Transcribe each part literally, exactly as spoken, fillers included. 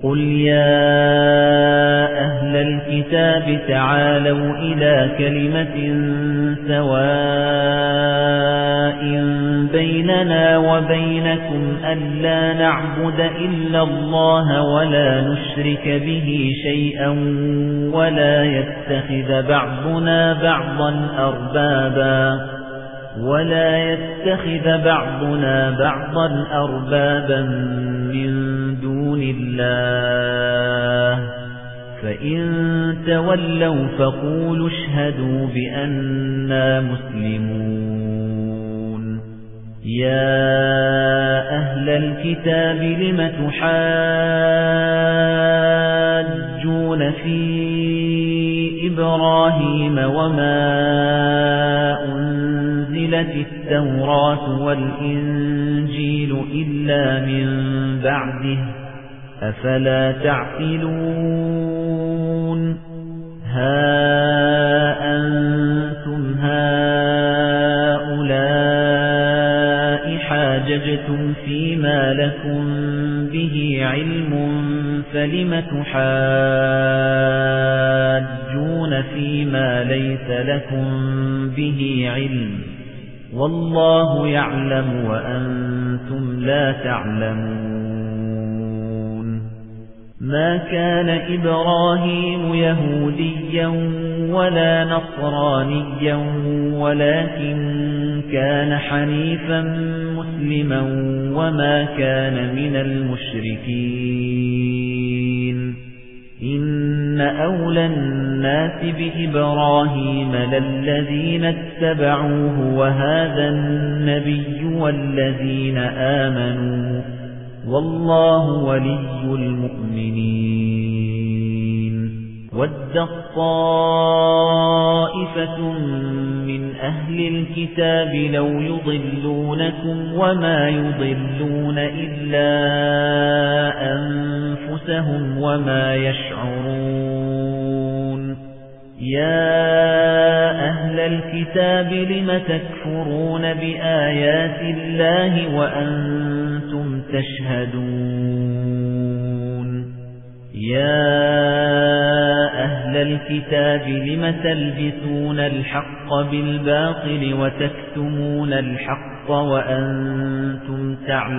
قُلْ يَا أَهْلَ الْكِتَابِ تَعَالَوْا إِلَى كَلِمَةٍ سَوَاءٍ بَيْنَنَا وَبَيْنَكُمْ أَلَّا نَعْبُدَ إِلَّا اللَّهَ وَلَا نُشْرِكَ بِهِ شَيْئًا وَلَا يَتَّخِذَ بَعْضُنَا بَعْضًا أَرْبَابًا وَلَا يَتَّخِذَ بَعْضُنَا بَعْضًا أَرْبَابًا مِنْ دُونِ اللَّهِ فَإِن تَوَلَّوْا فَقُولُوا اشْهَدُوا بِأَنَّا مُسْلِمُونَ يَا أَهْلَ الْكِتَابِ لِمَ تُحَاجُّونَ فِي إِبْرَاهِيمَ وَمَا أُنْزِلَتِ التَّوْرَاةُ وَالْإِنْجِيلُ إِلَّا مِنْ بَعْدِهِ أَفَلَا تَعْقِلُونَ هَا أَنْتُمْ هَؤُلَاءِ حَاجَجْتُمْ فِيمَا لَكُمْ بِهِ عِلْمٌ فَلِمَ تُحَاجُّونَ فِيمَا لَيْسَ لَكُمْ بِهِ عِلْمٌ وَاللَّهُ يَعْلَمُ وَأَنْتُمْ لَا تَعْلَمُونَ مَا كَانَ إِبْرَاهِيمُ يَهُودِيًّا وَلَا نَصْرَانِيًّا وَلَكِنْ كَانَ حَنِيفًا مُسْلِمًا وَمَا كَانَ مِنَ الْمُشْرِكِينَ إِنَّ أَوْلَى النَّاسِ بِإِبْرَاهِيمَ لَلَّذِينَ اتَّبَعُوهُ وَهَذَا النَّبِيُّ وَالَّذِينَ آمَنُوا وَاللَّهُ وَلِيُّ الْمُؤْمِنِينَ وَدَّت طَّائِفَةٌ مِنْ أَهْلِ الْكِتَابِ لَوْ يُضِلُّونَكُمْ وَمَا يُضِلُّونَ إِلَّا أَنفُسَهُمْ وَمَا يَشْعُرُونَ يَا أَهْلَ الْكِتَابِ لِمَ تَكْفُرُونَ بِآيَاتِ اللَّهِ وَأَنْتُمْ تَشْهَدُونَ يَا أَهْلَ الْكِتَابِ لِمَ تَلْبِسُونَ الْحَقَّ بِالْبَاطِلِ وَتَكْتُمُونَ الْحَقَّ وَأَنْتُمْ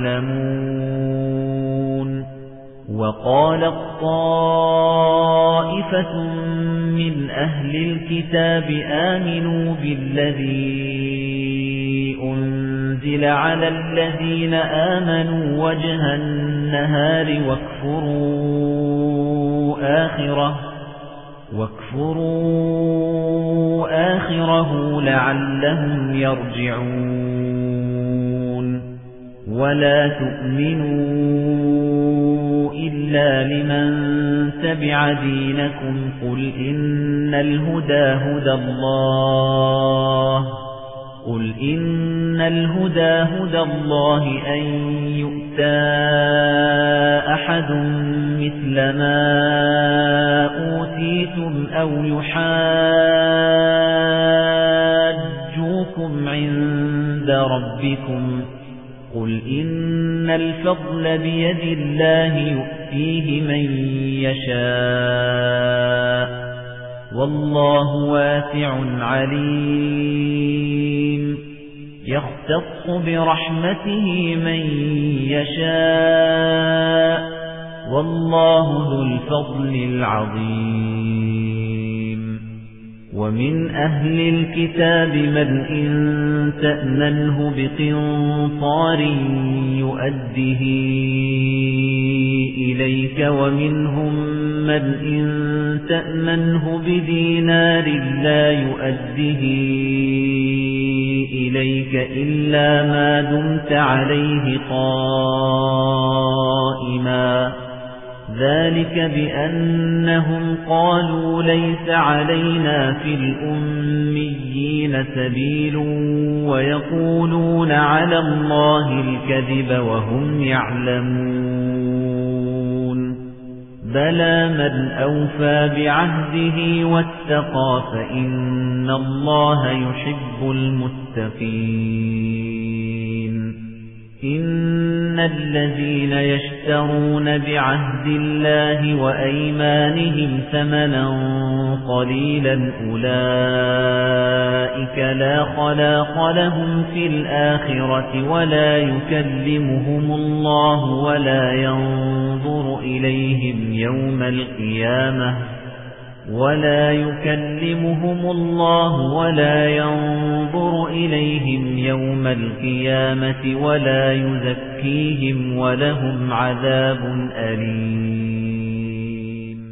تَعْلَمُونَ وَقَالَت طَّائِفَةٌ مِنْ أَهْلِ الْكِتَابِ آمِنُوا بِالَّذِي أُنْزِلَ عَلَى الَّذِينَ آمَنُوا وَجْهَ النَّهَارِ وَاكْفُرُوا آخِرَهُ وَاكْفُرُوا آخِرَهُ لَعَلَّهُمْ يَرْجِعُونَ وَلَا تُؤْمِنُوا إِلَّا لِمَنْ تَبِعَ دِينَكُمْ قُلْ إِنَّ الْهُدَى هُدَى اللَّهِ قُلْ إِنَّ الْهُدَى هُدَى اللَّهِ أَن يُؤْتَى أَحَدٌ مِثْلَ مَا أُوتِيتُمْ أَوْ يُحَاجُّوكُمْ عِندَ رَبِّكُمْ قُلْ إِنَّ الْفَضْلَ بِيَدِ اللَّهِ يُؤْتِيهِ مَن يَشَاءُ وَاللَّهُ وَاسِعٌ عَلِيمٌ يَخْتَصُّ بِرَحْمَتِهِ مَن يَشَاءُ وَاللَّهُ ذُو الْفَضْلِ الْعَظِيمِ وَمِنْ أَهْلِ الْكِتَابِ مَنْ إِن تَأْمَنْهُ بِقِنطَارٍ يُؤَدِّهِ إِلَيْكَ وَمِنْهُمْ مَنْ إِن تَأْمَنْهُ بِدِينَارٍ لَا يُؤَدِّهِ إِلَيْكَ إِلَّا مَا دُمْتَ عَلَيْهِ قَائِمًا ذَلِكَ بِأَنَّهُمْ قَالُوا لَيْسَ عَلَيْنَا فِي الْأُمِّيِّينَ سَبِيلٌ وَيَقُولُونَ عَلَى اللَّهِ الْكَذِبَ وَهُمْ يَعْلَمُونَ بَلَى مَنْ أَوْفَى بِعَهْدِهِ وَاتَّقَى فَإِنَّ اللَّهَ يُحِبُّ الْمُتَّقِينَ إِنَّ إِنَّ الَّذِينَ يَشْتَرُونَ بِعَهْدِ اللَّهِ وَأَيْمَانِهِمْ ثَمَنًا قَلِيلًا أُولَئِكَ لَا خَلَاقَ لَهُمْ فِي الْآخِرَةِ وَلَا يُكَلِّمُهُمُ اللَّهُ وَلَا يَنظُرُ إِلَيْهِمْ يَوْمَ الْقِيَامَةِ وَلَا يُكَلِّمُهُمُ اللَّهُ وَلَا يَنظُرُ إِلَيْهِمْ يَوْمَ الْقِيَامَةِ وَلَا يُزَكِّيهِمْ وَلَهُمْ عَذَابٌ أَلِيمٌ